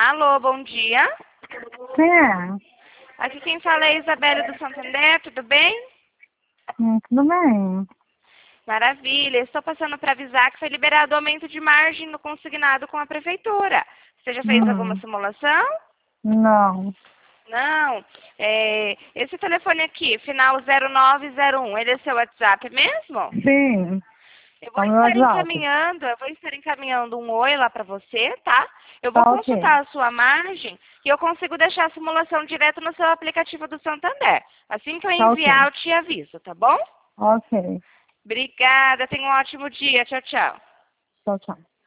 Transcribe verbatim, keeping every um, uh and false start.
Alô, bom dia. Quem é? Aqui quem fala é a Isabela do Santander, tudo bem? Hum, tudo bem. Maravilha, estou passando para avisar que foi liberado o aumento de margem no consignado com a prefeitura. Você já fez alguma Hum, simulação? não. Não. É, esse telefone aqui, final zero nove zero um, ele é seu WhatsApp mesmo? Sim, Eu vou tá no meu estar WhatsApp. encaminhando, eu vou estar encaminhando um oi lá para você, tá? Eu vou Tá ok. consultar a sua margem e eu consigo deixar a simulação direto no seu aplicativo do Santander. Assim que eu Tá ok. enviar, eu te aviso, tá bom? Ok. Obrigada, tenha um ótimo dia. Tchau, tchau. Tchau, tchau.